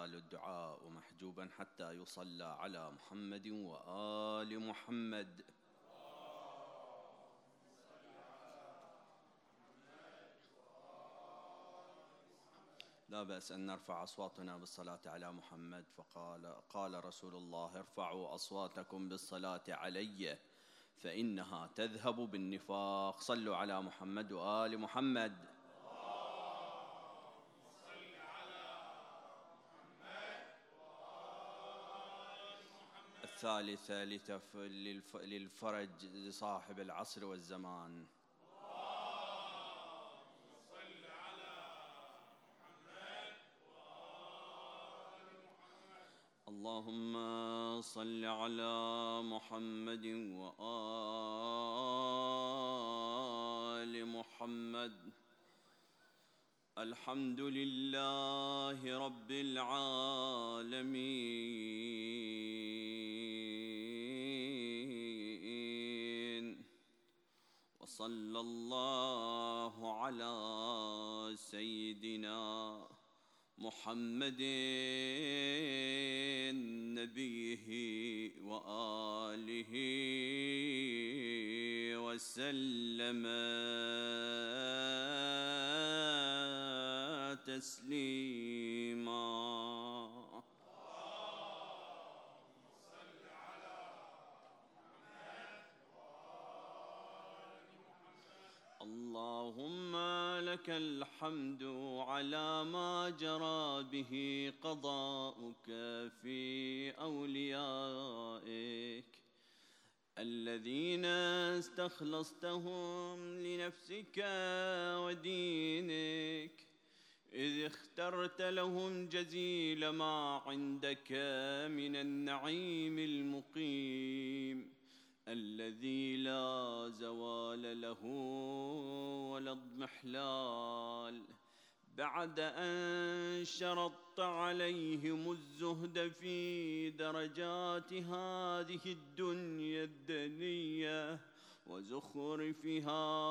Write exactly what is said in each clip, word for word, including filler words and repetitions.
يزال الدعاء محجوبا حتى يصلى على محمد وآل محمد. لا بأس أن نرفع أصواتنا بالصلاة على محمد، فقال قال رسول الله: ارفعوا أصواتكم بالصلاة علي فإنها تذهب بالنفاق. صلوا على محمد وآل محمد. الثالثة للفرج لصاحب العصر والزمان. اللهم صل على محمد وآل محمد. الحمد لله رب العالمين، وصلى الله على سيدنا محمد نبيه وآله وسلم تسليما. اللهم لك الحمد على ما جرى به قضاؤك في أوليائك الذين استخلصتهم لنفسك ودينك، إذ اخترت لهم جزيل ما عندك من النعيم المقيم الذي لا زوال له ولا اضمحلال، بعد أن شرطت عليهم الزهد في درجات هذه الدنيا الدنية وزخرفها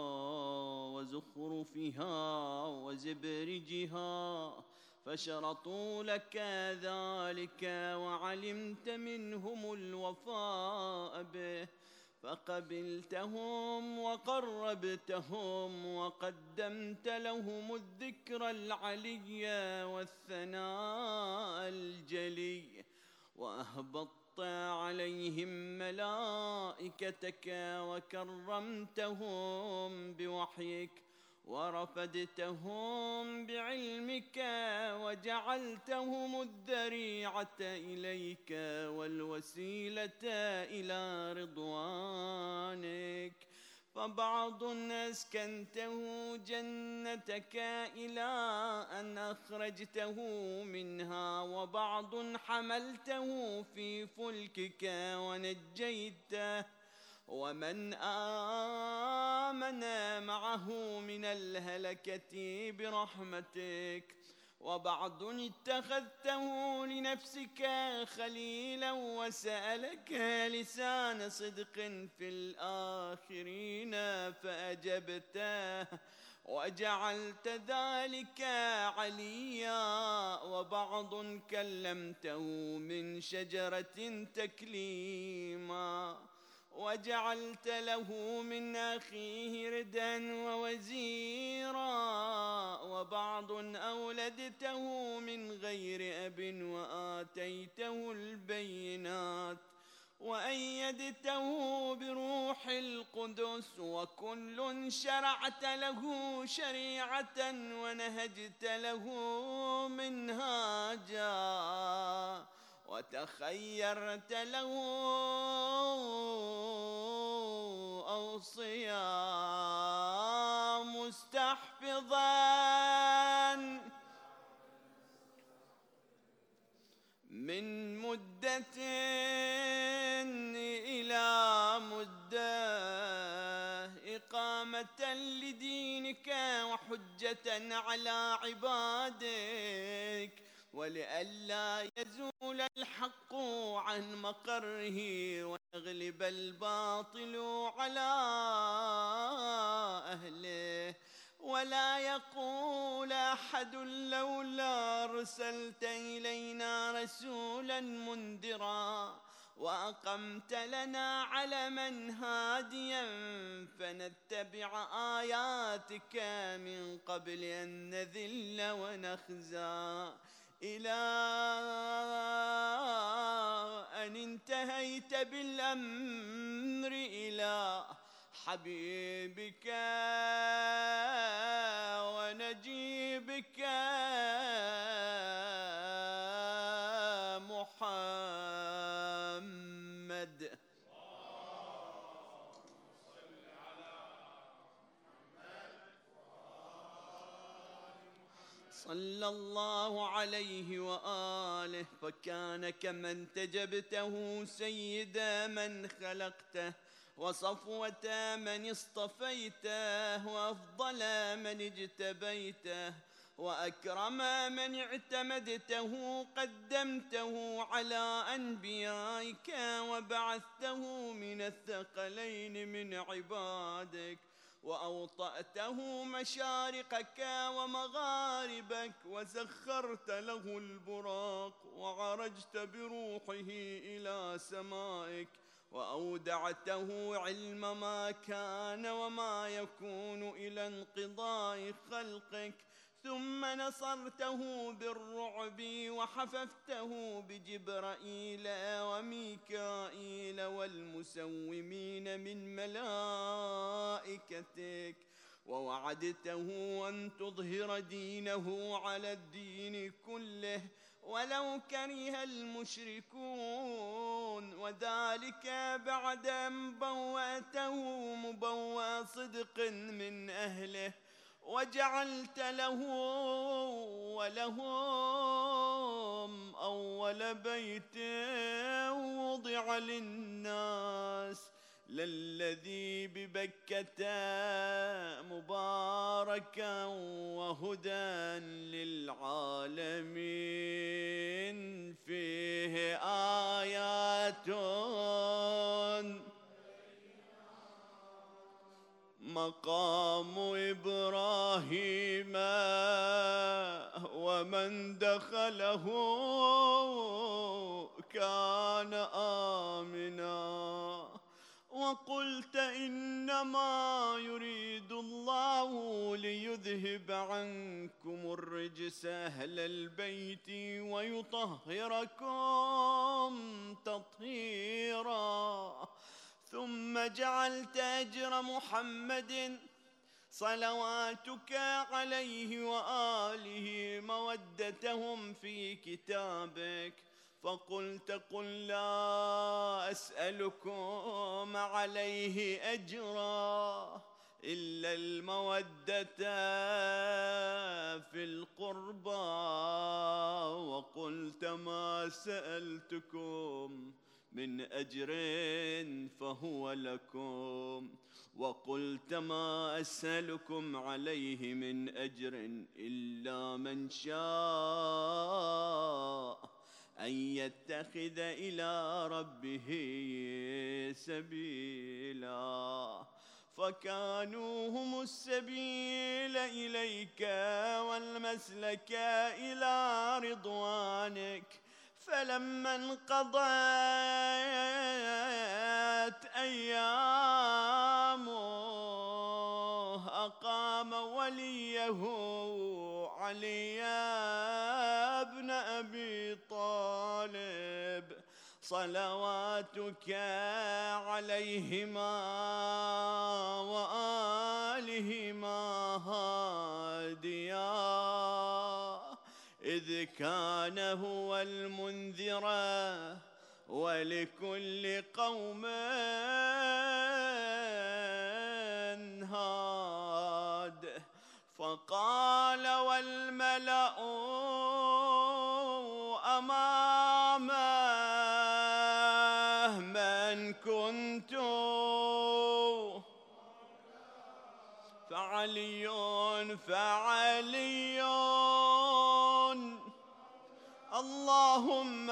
وزخرفها وزبرجها، فشرطوا لك ذلك وعلمت منهم الوفاء به، فقبلتهم وقربتهم وقدمت لهم الذكر العلي والثناء الجلي، وأهبطت عليهم ملائكتك وكرمتهم بوحيك ورفدتهم بعلمك وجعلتهم الذريعة إليك والوسيلة إلى رضوانك، فبعض أسكنته جنتك إلى أن أخرجته منها، وبعض حملته في فلكك ونجيته ومن آمن معه من الهلكة برحمتك، وبعض اتخذته لنفسك خليلا وسألك لسان صدق في الآخرين فأجبته وجعلت ذلك عليا، وبعض كلمته من شجرة تكليما، وجعلت له من أخيه ردا ووزيرا، وبعض أولدته من غير أب وآتيته البينات وأيدته بروح القدس، وكل شرعت له شريعة ونهجت له منهاجا وتخيرت له أوصيا مستحفظا من مدة إلى مدة، إقامة لدينك وحجة على عبادك، ولئلا يزول الحق عن مقره ويغلب الباطل على أهله، ولا يقول أحد لولا أرسلت إلينا رسولا منذرا وأقمت لنا علما هاديا فنتبع آياتك من قبل أن نذل ونخزى، إلى أن انتهيت بالأمر إلى حبيبك ونجيبك محمد. صلى الله عليه وآله. فكان كمن تجبته سيد من خلقته وصفوة من اصطفيته وأفضل من اجتبيته وأكرم من اعتمدته قدمته على أنبيائك وبعثته من الثقلين من عبادك وأوطأته مشارقك ومغاربك وسخرت له البراق وعرجت بروحه إلى سمائك وأودعته علم ما كان وما يكون إلى انقضاء خلقك، ثم نصرته بالرعب وحففته بجبرائيل وميكائيل والمسومين من ملائكتك ووعدته أن تظهر دينه على الدين كله ولو كره المشركون، وذلك بعد أن بوأته مبوأ صدق من أهله وجعلت له ولهم أول بيت وضع للناس للذي ببكة مباركا وهدى للعالمين فيه آيات مقام إبراهيم ومن دخله كان آمنا. وقلت إنما يريد الله ليذهب عنكم الرجس أهل البيت ويطهركم تطهيرا، ثم جعلت أجر محمد صلواتك عليه وآله مودتهم في كتابك، فقلت قل لا أسألكم عليه أجرا إلا المودة في القربى، وقلت ما سألتكم من أجر فهو لكم، وقلت ما أسألكم عليه من أجر إلا من شاء أن يتخذ إلى ربه سبيلا، فكانوا هم السبيل إليك والمسلك إلى رضوانك. فلما انقضت أيامه أقام وليه علي بن أبي طالب صلواتك عليهما وآلهما هاديا، إذ كان هو المنذر ولكل قوم هاد. فقال والملأ أمامه من كنت فعلي فعلي اللهم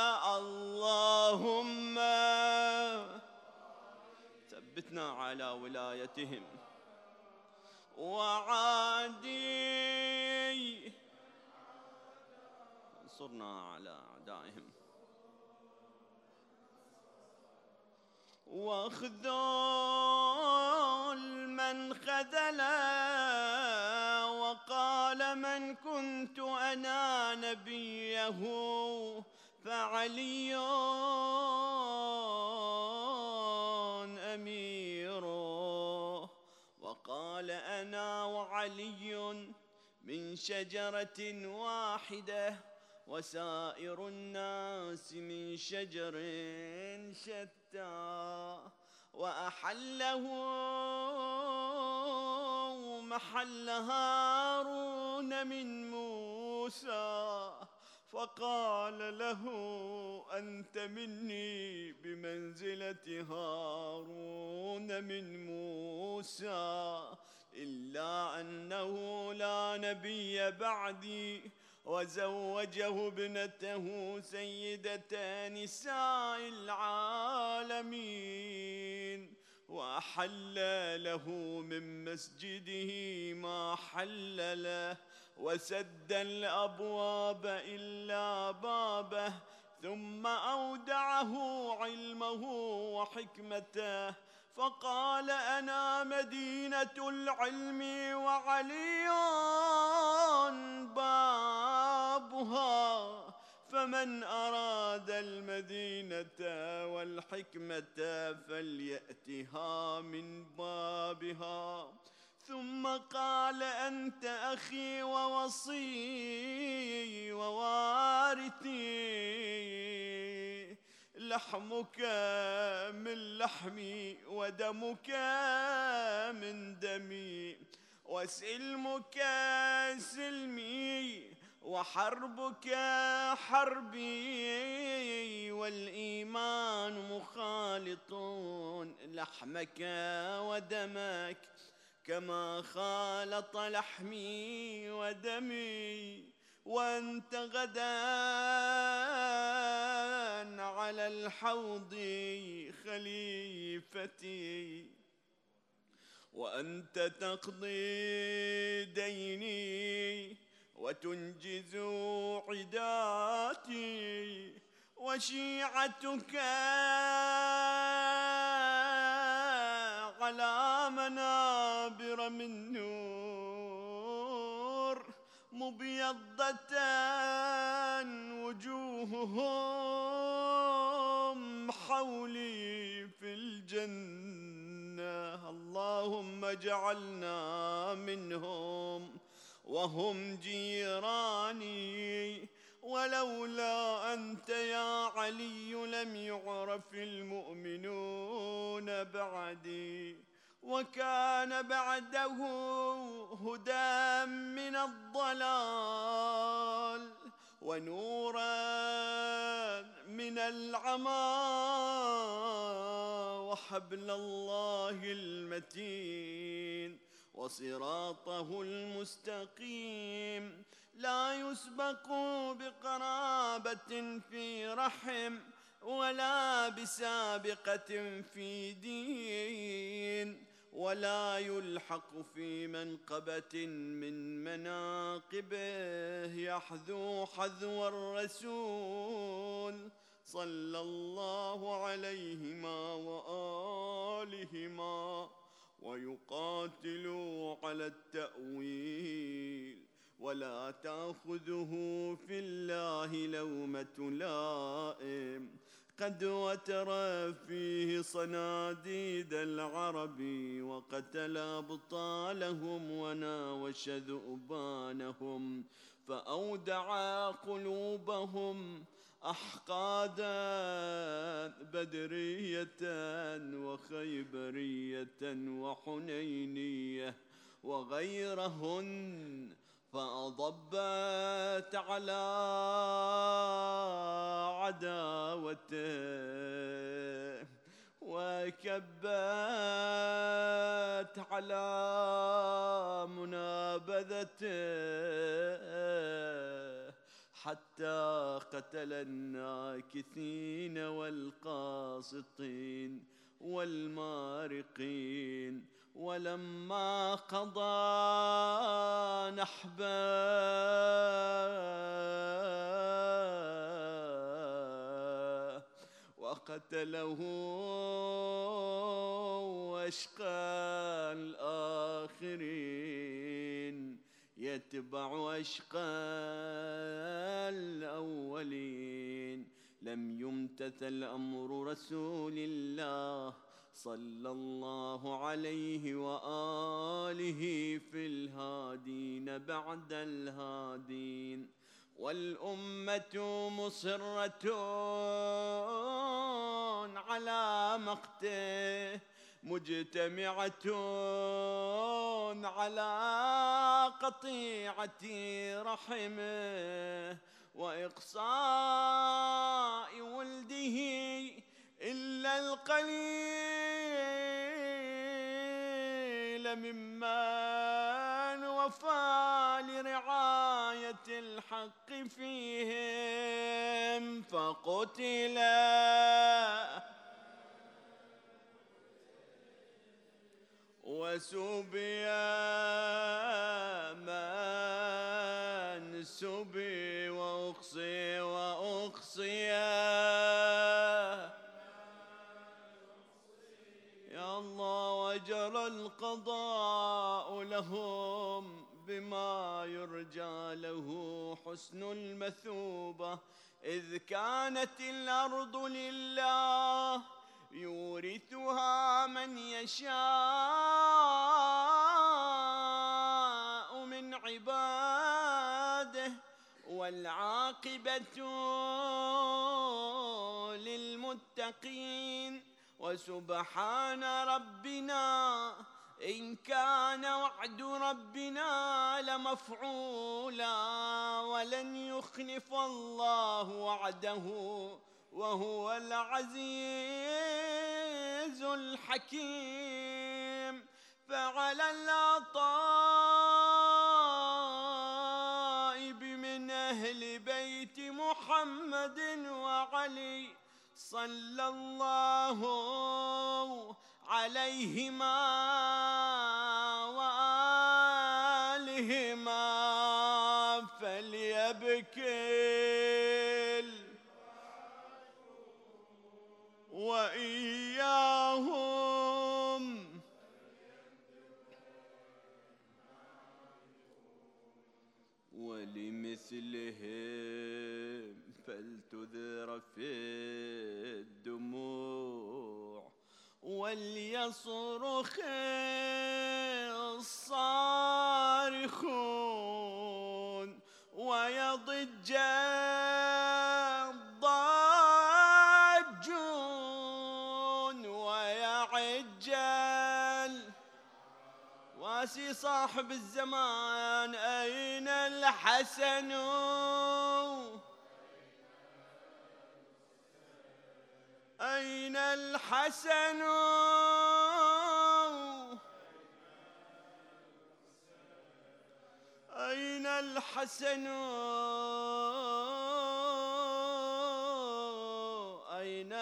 اللهم ثبتنا على ولايتهم وعادي انصرنا على أعدائهم واخذل من خذله وقال من كنت أنا نبيه فعلي أميره وقال أنا وعلي من شجرة واحدة وسائر الناس من شجر شتى وأحله محل هارون من موسى فقال له أنت مني بمنزلة هارون من موسى إلا أنه لا نبي بعدي وزوجه ابنته سيدة نساء العالمين وأحل له من مسجده ما حل له وسد الأبواب إلا بابه ثم أودعه علمه وحكمته فقال أنا مدينة العلم وعلي بابها فمن أراد المدينة والحكمة فليأتها من بابها ثم قال أنت أخي ووصي ووارثي لحمك من لحمي ودمك من دمي وسلمك سلمي وحربك حربي والإيمان مخالط لحمك ودمك كما خالط لحمي ودمي وأنت غدا على الحوض خليفتي وأنت تقضي ديني وتنجز عداتي وشيعتك على منابر من نور مبيضة وجوههم حولي في الجنة اللهم اجعلنا منهم وهم جيراني ولولا أنت يا علي لم يعرف المؤمنون بعدي وكان بعده هدى من الضلال ونورا من العمى وحبل الله المتين وصراطه المستقيم لا يسبق بقرابة في رحم ولا بسابقة في دين ولا يلحق في منقبة من مناقبه يحذو حذو الرسول صلى الله عليهما وآلهما ويقاتل على التأويل ولا تأخذه في الله لومة لائم قد وتر فيه صناديد العرب وقتل أبطالهم وناوش ذؤبانهم فأودع قلوبهم أحقادا بدرية وخيبرية وحنينية وغيرهن فأضبت على عداوته وكبت على منابذته حتى قتل الناكثين والقاسطين والمارقين. ولما قضى نحبه وقتله واشقى الآخرين يتبع أشقى الأولين. لم يمتثل أمر رسول الله صلى الله عليه وآله في الهادين بعد الهادين. والأمة مصرة على مقته مجتمعة على قطيعة رحمه وإقصاء ولده إلا القليل ممن وفى لرعاية الحق فيهم فقتل وسبي من سبي وأقصي وأقصي يا الله. وجرى القضاء لهم بما يرجى له حسن المثوبة. إذ كانت الأرض لله يورثها من يشاء من عباده والعاقبة للمتقين. وسبحان ربنا إن كان وعد ربنا لمفعولا ولن يخلف الله وعده وهو العزيز الحكيم. فعلى الأطائب من أهل بيت محمد وعلي صلى الله عليهما وآلهما فليبكي وإياهم ولمثلهم فلتذر في الدموع وليصرخ الصارخون ويضج الضاجون ويعجل واسي صاحب الزمان. أين الحسن أين الحسن أين الحسن أين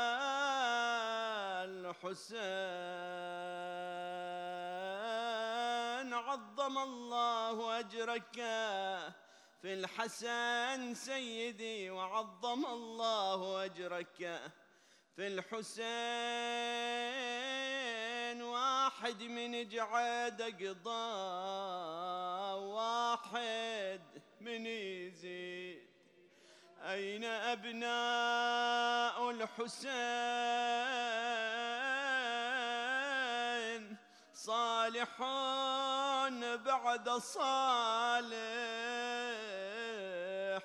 الحسين عظم الله أجرك في الحسن سيدي وعظم الله أجرك في الحسين. واحد من جعد قضى واحد من يزيد. أين أبناء الحسين صالحون بعد صالح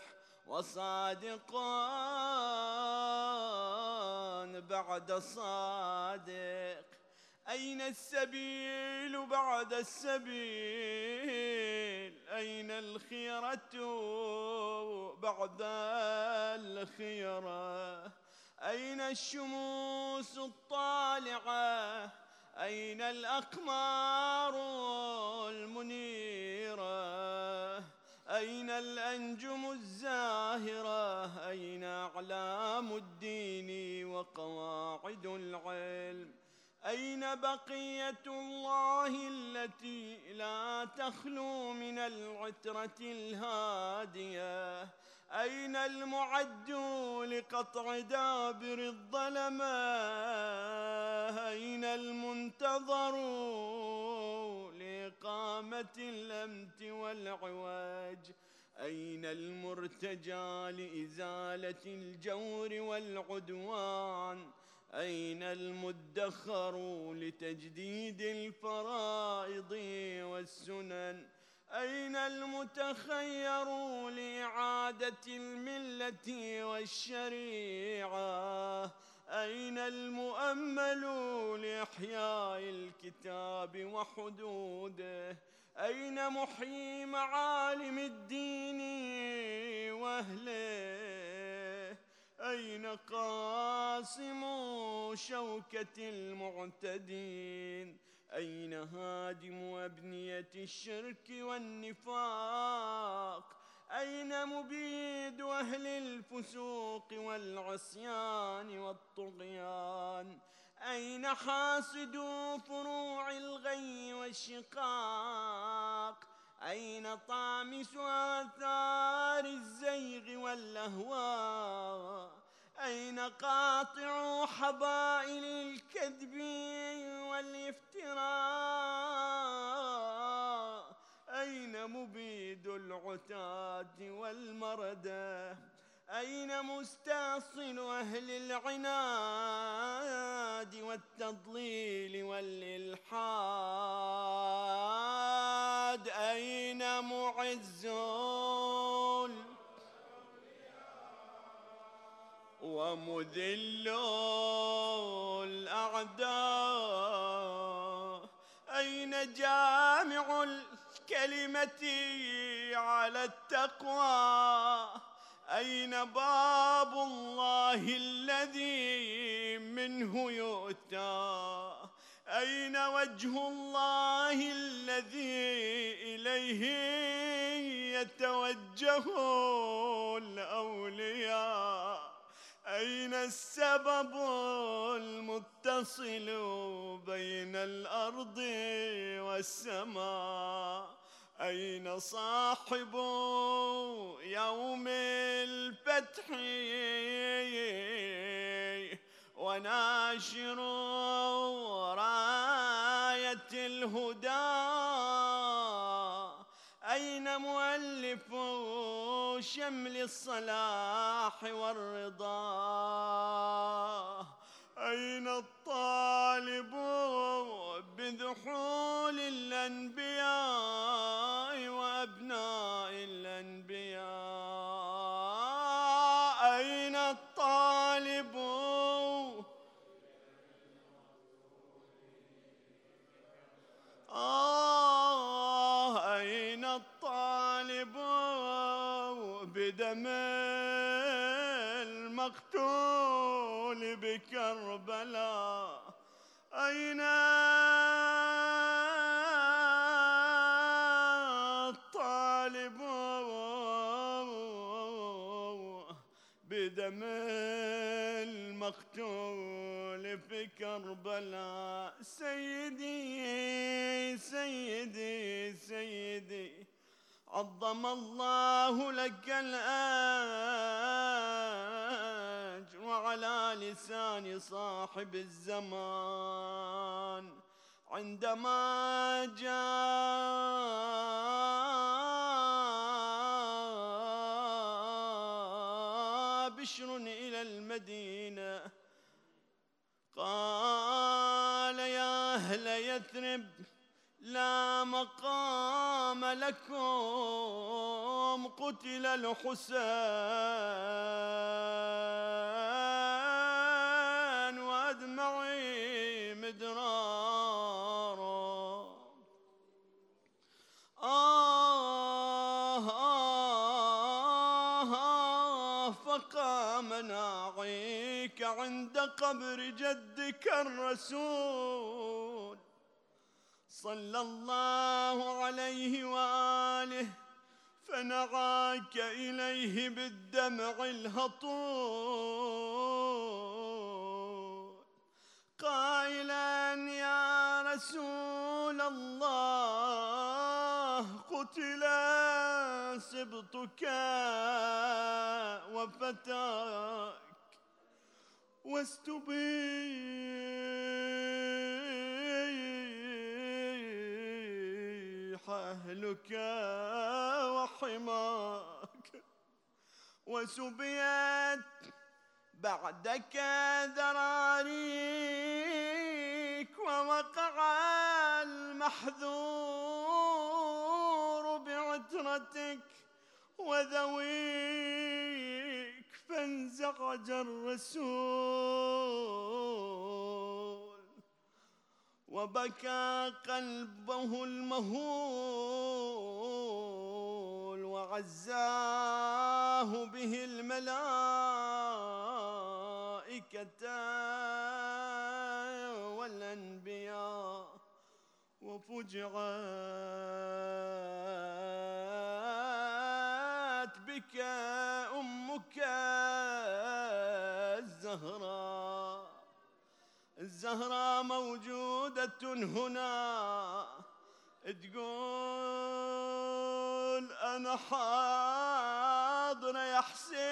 وصادقون بعد صادق. أين السبيل بعد السبيل أين الخيرة بعد الخيرة أين الشموس الطالعة أين الأقمار المنيرة أين الأنجم الزاهرة أين أعلام الدين وقواعد العلم؟ أين بقية الله التي لا تخلو من العترة الهادية؟ أين المعد لقطع دابر الظلمة؟ أين المنتظر لإقامة الأمت والعواج؟ أين المرتجى لإزالة الجور والعدوان؟ أين المدخر لتجديد الفرائض والسنن؟ أين المتخير لإعادة الملة والشريعة؟ أين المؤمل لإحياء الكتاب وحدوده؟ أين محيي معالم الدين وأهله؟ أين قاسم شوكة المعتدين؟ أين هادم أبنية الشرك والنفاق؟ أين مبيد أهل الفسوق والعصيان والطغيان؟ أين حاسد فروع الغي والشقاق؟ أين طامس آثار الزيغ والأهواء؟ أين قاطع حبائل الكذب والافتراء؟ أين مبيد العتاة والمردة؟ أين مستأصل أهل العناد والتضليل والإلحاد؟ أين معز ومذل الأعداء؟ أين جامع الكلمة على التقوى؟ أين باب الله الذي منه يؤتى؟ أين وجه الله الذي إليه يتوجه الأولياء؟ أين السبب المتصل بين الأرض والسماء؟ أين صاحب يوم الفتح وناشر راية الهدى؟ أين مؤلف شمل الصلاح والرضا؟ أين الطالب بذحول الأنبياء وأبناء الأنبياء؟ أين الطالب آه أين الطالب بدم المقتول بكربلاء؟ أين الطالب بدم المقتول في كربلاء؟ سيدي سيدي سيدي عظم الله لك الأجر وعلى لسان صاحب الزمان عندما جاء بشر إلى المدينة قال يا أهل يثرب لا مقام لكم قتل الحسين وأدمعي مدرارا. آه آه آه فقام ناعيك عند قبر جدك الرسول صلى الله عليه وآله فنعاك إليه بالدمع الهطول قائلا يا رسول الله قتل سبطك وفتاك واستبيح أهلك وحماك وسبيت بعدك ذراريك ووقع المحذور بعترتك وذويك فانزعج الرسول وبكى قلبه المهول وعزاه به الملائكة والأنبياء وفجعت بك أمك الزهراء الزهراء موجودة هنا تقول أنا حاضرة يا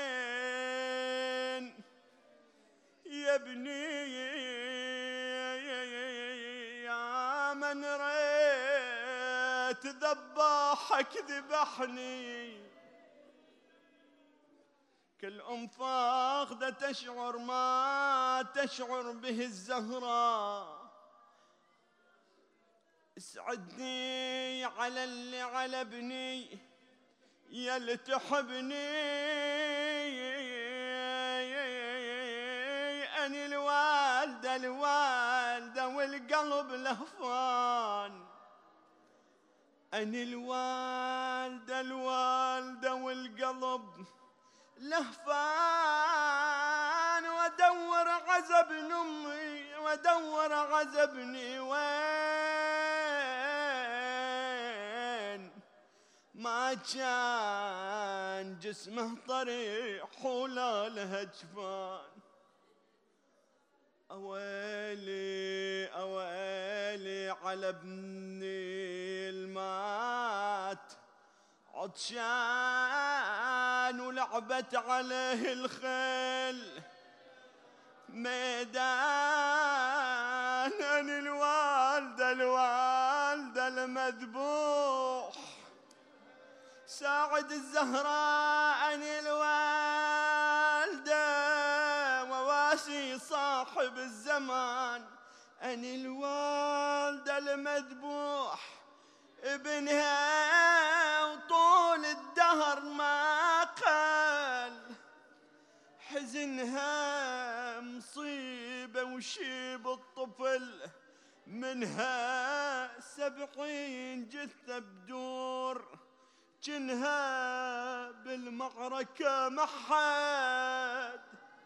حسين يا ابني يا من ريت ذباحك ذبحني كل أم فاقدة تشعر ما تشعر به الزهراء اسعدني على اللي على ابني يا اللي تحبني أني الوالدة الوالدة والقلب لهفان أني الوالدة الوالدة والقلب لهفان وادور عزب امي وادور عزبني وين ما كان جسمه طريح ولا له جفان اويلي اويلي على ابني المات عطشان ولعبت عليه الخيل ميدان أني الوالدة الوالدة المذبوح ساعد الزهراء أني الوالدة وواسي صاحب الزمان أني الوالدة المذبوح ابنها وطول الدهر ما قال حزنها مصيبة وشيب الطفل منها سبعين جثة بدور جنها بالمعركة محد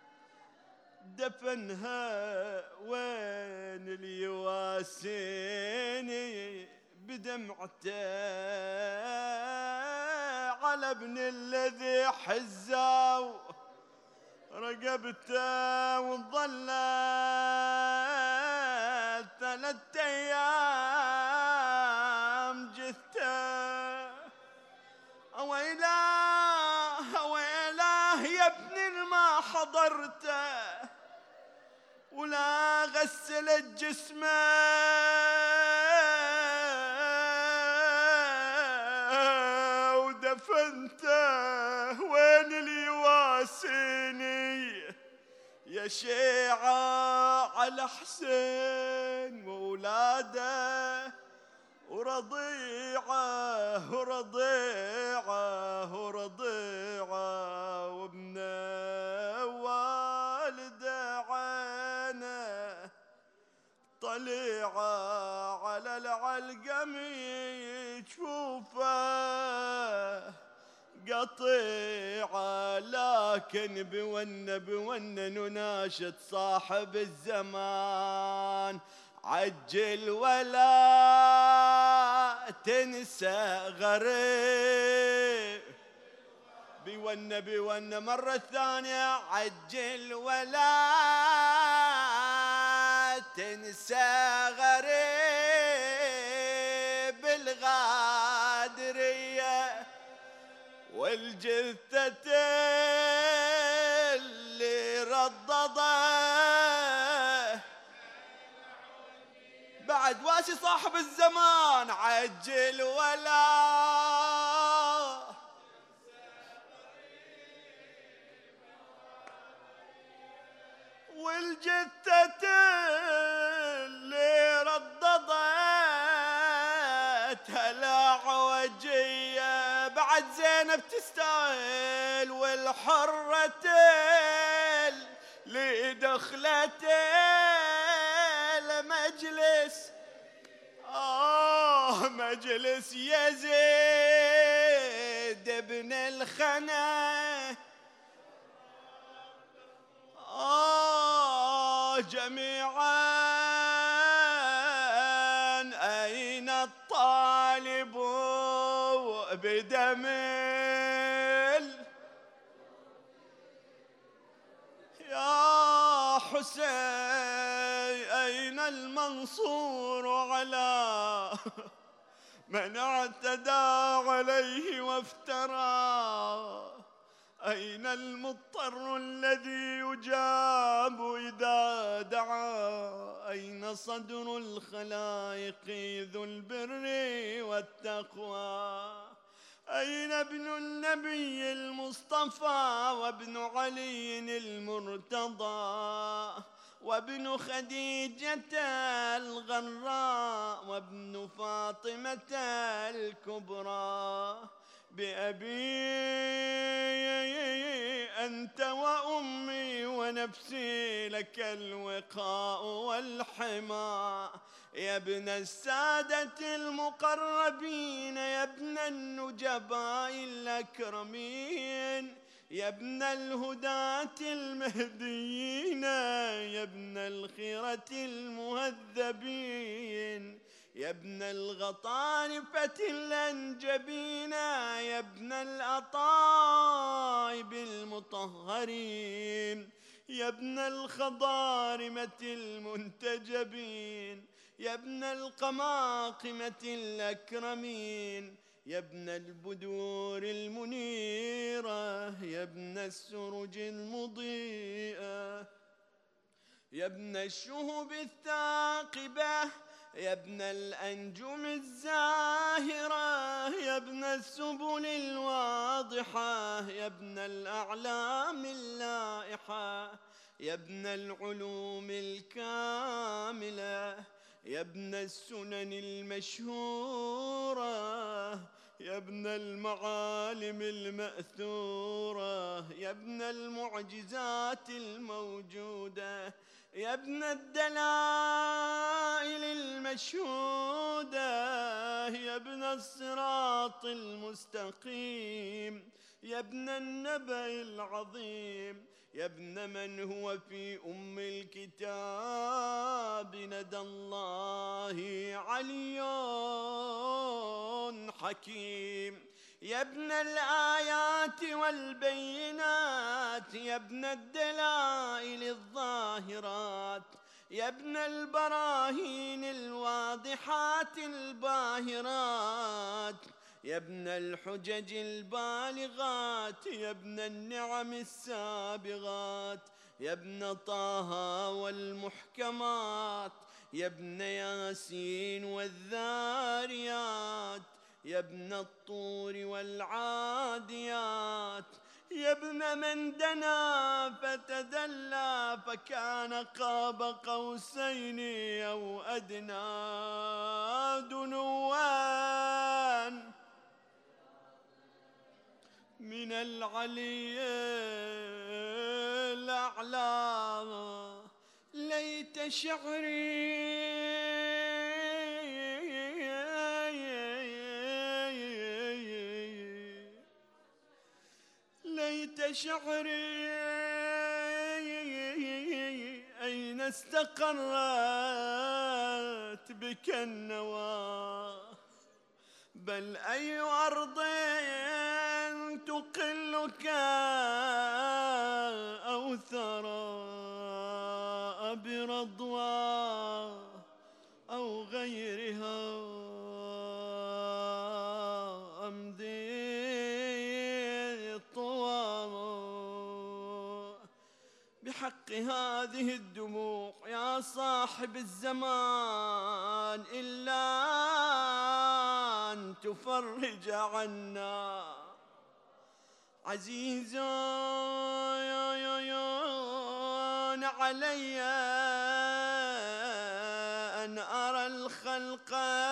دفنها وين اليواسيني بدمعته على ابن الذي حزاو رقبته وظلت ثلاث ايام جثته اويلاه اويلاه يا ابني ما حضرته ولا غسلت جسمه ودفنته وين اليواسيني يا شيعة على حسين وولاده ورضيعه ورضيعه ورضيعه وابنه والده عينه طليعه على العلقم تشوفه قطيعه لكن بون بون نناشد صاحب الزمان عجل ولا تنسى غريب والنبي وأن مرة ثانية عجل ولا تنسى غريب الغادرية والجثة اللي رضضه بعد واسي صاحب الزمان عجل ولا والجثة اللي ردضت هالعوجية بعد زينب تستاهل والحرة اللي دخلت المجلس آه مجلس يزيد بن الخنا آه جميعا أين الطالب بدم يا حسين أين المنصور على من اعتدى عليه وافترى أين المضطر الذي يجاب إذا دعا أين صدر الخلائق ذو البر والتقوى أين ابن النبي المصطفى وابن علي المرتضى وابن خديجة الغراء وابن فاطمة الكبرى بأبي أنت وأمي ونفسي لك الوقاء والحمى يا ابن السادة المقربين يا ابن النجباء الأكرمين يا ابن الهداة المهديين يا ابن الخيرة المهذبين يا ابن الغطارفة الأنجبين يا ابن الأطايب المطهرين يا ابن الخضارمة المنتجبين يا ابن القماقمة الأكرمين يا ابن البدور المنيرة يا ابن السرج المضيئة يا ابن الشهب الثاقبة يا ابن الأنجم الزاهرة يا ابن السبل الواضحة يا ابن الأعلام اللائحة يا ابن العلوم الكاملة يا ابن السنن المشهورة يا ابن المعالم المأثورة يا ابن المعجزات الموجودة يا ابن الدلائل المشهودة يا ابن الصراط المستقيم يا ابن النبأ العظيم يا ابن من هو في أم الكتاب ندى الله علي حكيم يا ابن الآيات والبينات يا ابن الدلائل الظاهرات يا ابن البراهين الواضحات الباهرات يا ابن الحجج البالغات يا ابن النعم السابغات يا ابن طه والمحكمات يا ابن ياسين والذاريات يا ابن الطور والعاديات يا ابن من دنا فتدلى فكان قاب قوسين أو أدنى دنوان من العلي الأعلى ليت شعري ليت شعري أين استقرت بك النوى بل أي أرض تقلك أو ثرى برضوى أو غيرها أمضي طوى بحق هذه الدموع يا صاحب الزمان إلا أن تفرج عنا عزيز علي أن أرى الخلق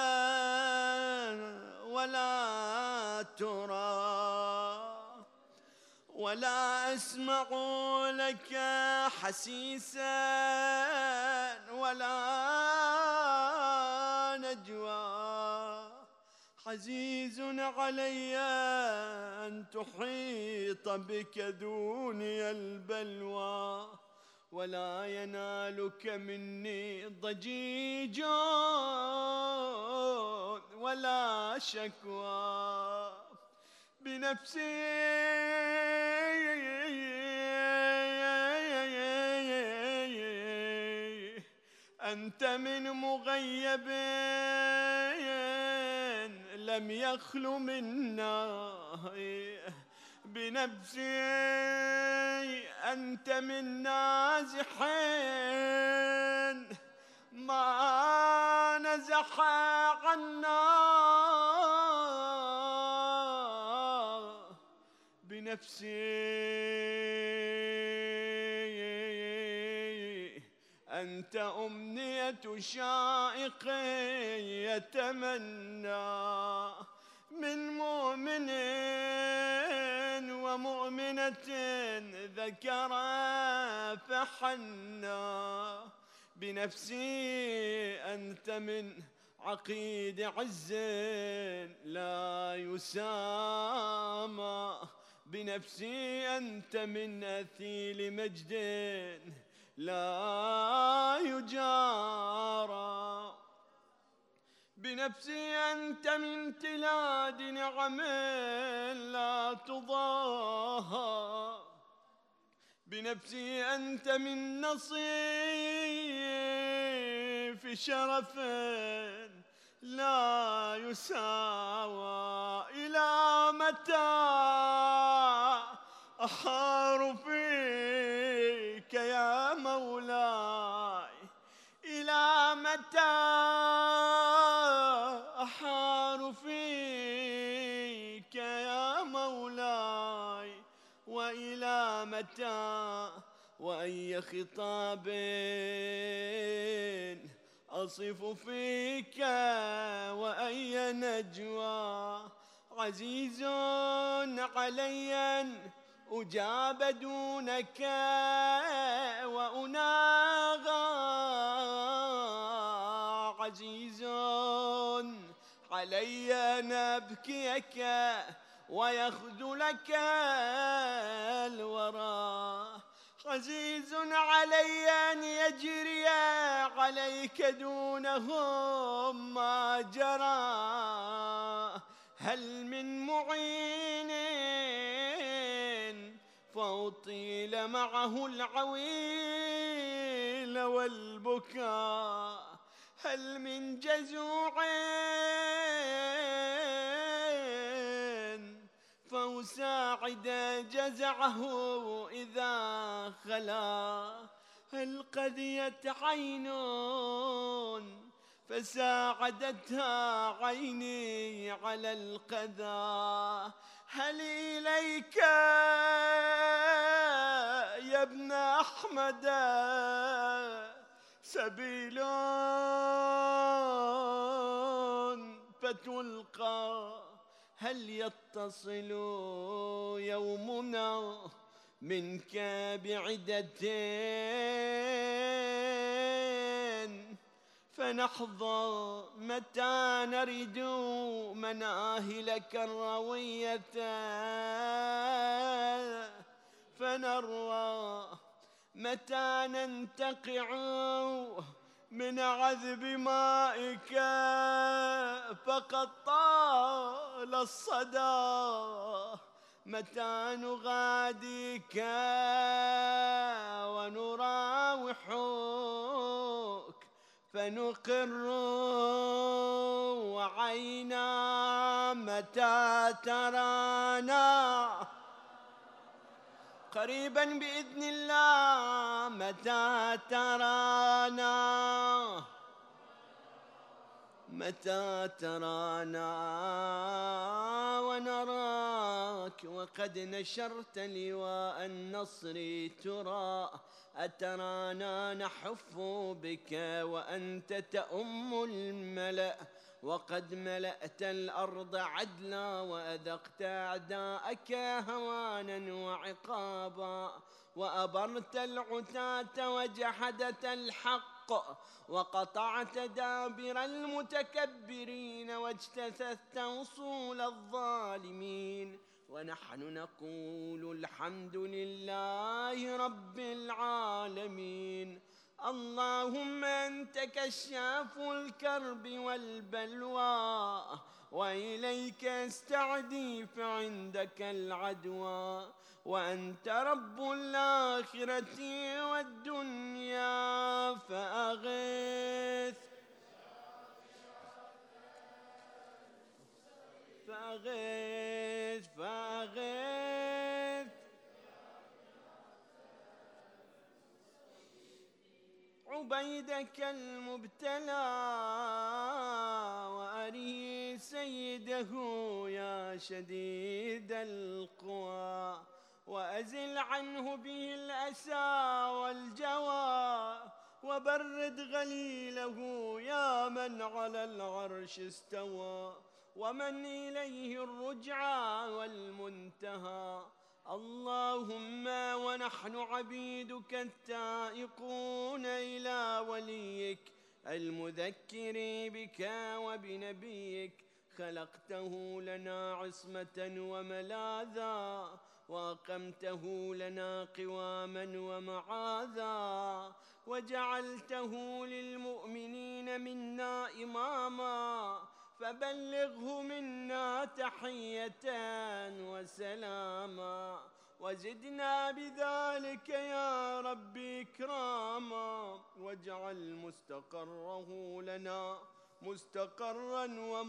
ولا ترى ولا أسمع لك حسيسا ولا نجوى عزيز علي أن تحيط بك دوني البلوى ولا ينالك مني ضجيج ولا شكوى بنفسي أنت من مغيب لم يخل منا بنفسي أنت من نازح ما نزح عنا بنفسي أنت أمنية شائق يتمنى من مؤمن ومؤمنة ذكر فحنى بنفسي أنت من عقيد عز لا يسامى بنفسي أنت من أثيل مجد لا يجارى بنفسي أنت من تلاد نعم لا تضاهى بنفسي أنت من نصيف شرف لا يساوى إلى متى أحار فيك يا مولاي إلى متى أحار فيك يا مولاي وإلى متى وأي خطاب أصف فيك وأي نجوى عزيز علي أجاب دونك وأناغى عزيز علي أن أبكيك ويخذلك الورى عزيز علي أن يجري عليك دونهم ما جرى هل من معين فأطيل معه العويل والبكاء هل من جزوع فأساعد جزعه إذا خلا هل قذيت عين فساعدتها عيني على القذى هل إليك يا ابن أحمد سبيل فتلقى هل يتصل يومنا منك بعدتين فنحظى متى نرد مناهلك الروية فنروى متى ننتقع من عذب مائك فقد طال الصدى متى نغاديك ونراوحك فنقر وعينا متى ترانا قريبا بإذن الله متى ترانا متى ترانا ونراك وقد نشرت لواء النصر ترى أترانا نحف بك وأنت تؤم الملأ وقد ملأت الأرض عدلا وأذقت أعداءك هوانا وعقابا وأبرت العتاة وجحدت الحق وقطعت دابر المتكبرين واجتثثت وصول الظالمين ونحن نقول الحمد لله رب العالمين. اللهم أنت كشاف الكرب والبلوى وإليك استعدي فعندك العدوى وأنت رب الآخرة والدنيا فأغث فأغث فأغث عبيدك المبتلى وأريه سيده يا شديد القوى وأزل عنه به الأسى والجوى وبرد غليله يا من على العرش استوى ومن إليه الرجعى والمنتهى. اللهم ونحن عبيدك التائقون إلى وليك المذكر بك وبنبيك خلقته لنا عصمة وملاذا وأقمته لنا قواما ومعاذا وجعلته للمؤمنين منا إماما فبلغه منا تحية وسلاما وزدنا بذلك يا رب إكراما واجعل مستقره لنا مستقرا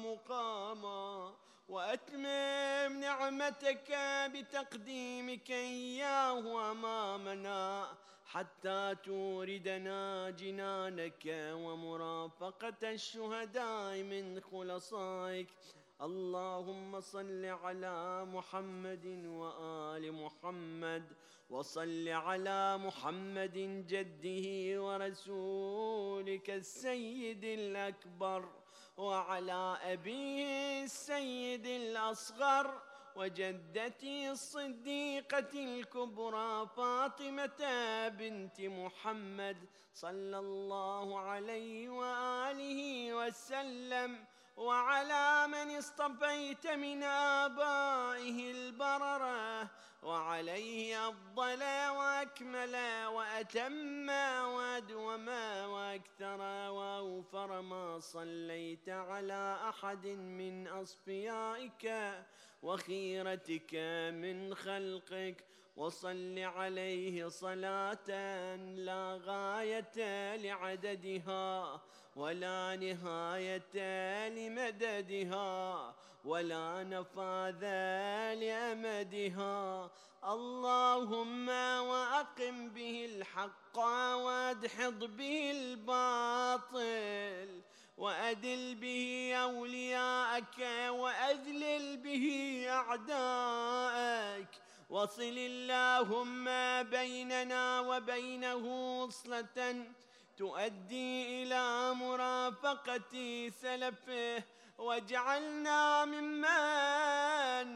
ومقاما وأتمم نعمتك بتقديمك إياه أمامنا حتى توردنا جنانك ومرافقة الشهداء من خلصائك. اللهم صل على محمد وآل محمد وصل على محمد جده ورسولك السيد الأكبر وعلى أبيه السيد الأصغر وجدتي الصديقة الكبرى فاطمة بنت محمد صلى الله عليه وآله وسلم وعلى من اصطفيت من آبائه البررة وعليه أفضل وأكمل وأتم وأدوم وأكثر وأوفر ما صليت على أحد من أصفيائك وخيرتك من خلقك وصل عليه صلاة لا غاية لعددها ولا نهاية لمددها ولا نفاذ لأمدها. اللهم وأقم به الحق وأدحض به الباطل وأدل به أولياءك وأذلل به أعداءك وصل اللهم بيننا وبينه وصلة تؤدي إلى مرافقة سلفه واجعلنا ممن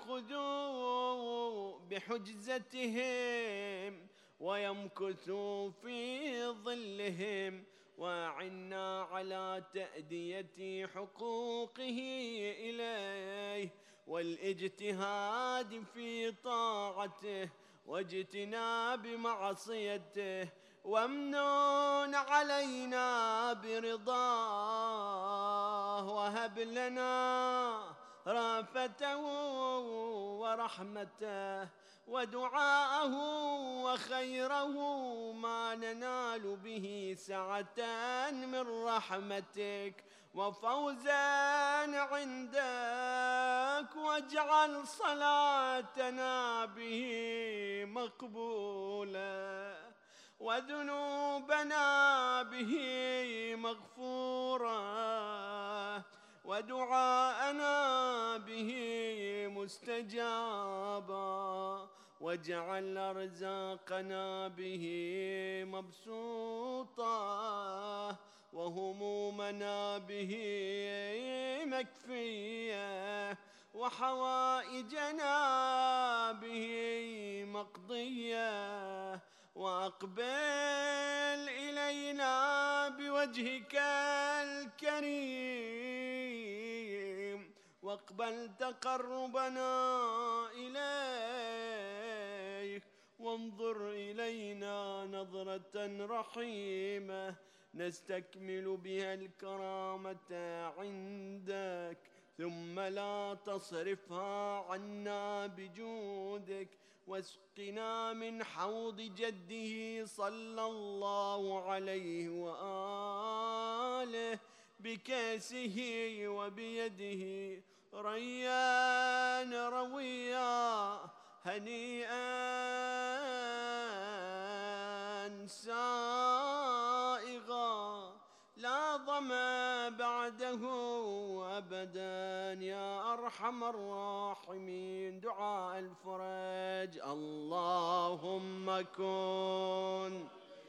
يأخذوا بحجزتهم ويمكثوا في ظلهم وأعنا على تأدية حقوقه إليه والاجتهاد في طاعته واجتناب معصيته وامنن علينا برضاه وهب لنا رافته ورحمته ودعاءه وخيره ما ننال به سعة من رحمتك وفوزا عندك، واجعل صلاتنا به مقبولة وذنوبنا به مغفورة ودعاءنا به مستجابا، واجعل أرزاقنا به مبسوطة وهمومنا به مكفية وحوائجنا به مقضية، وأقبل إلينا بوجهك الكريم واقبل تقربنا إليك، وانظر إلينا نظرة رحيمة نستكمل بها الكرامة عندك، ثم لا تصرفها عنا بجودك، واسقنا من حوض جده صلى الله عليه وآله بكاسه وبيده ريان رويا هنيئا سائغا لا ظما بعده أبدا يا أرحم الراحمين. دعاء الفرج. اللهم كن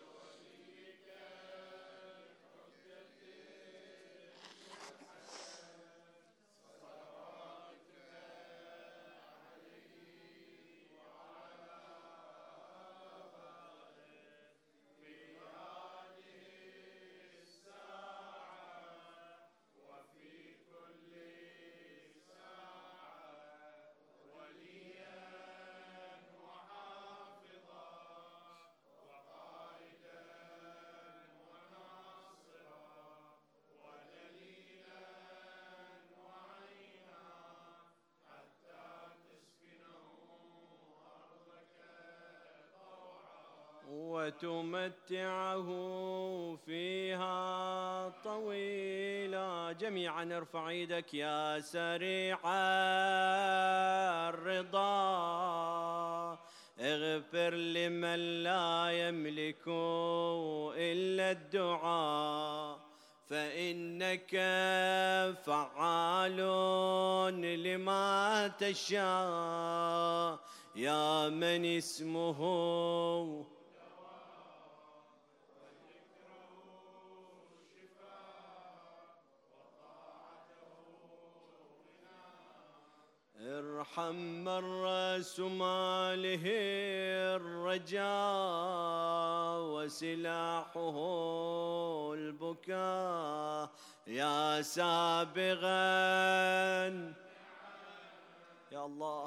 وتمتعه فيها طويلا. جميعا ارفع ايدك يا سريع الرضا، اغفر لمن لا يملك إلا الدعاء، فإنك فعال لما تشاء، يا من اسمه ارحم من رأس ماله الرجاء وسلاحه البكاء، يا سابغا يا الله،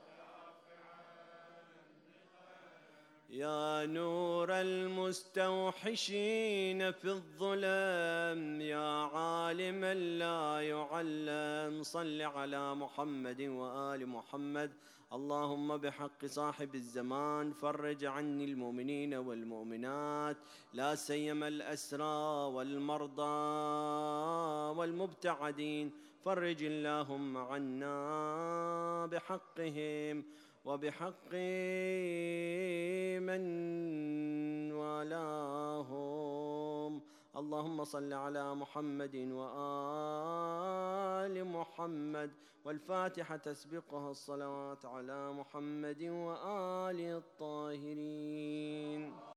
يا نور المستوحشين في الظلم، يا عالما لا يعلم. صل على محمد وآل محمد. اللهم بحق صاحب الزمان فرج عني المؤمنين والمؤمنات، لا سيما الأسرى والمرضى والمبتعدين، فرج اللهم عنا بحقهم وبحق من والاهم. اللهم صل على محمد وآل محمد. والفاتحة تسبقها الصلوات على محمد وآل الطاهرين.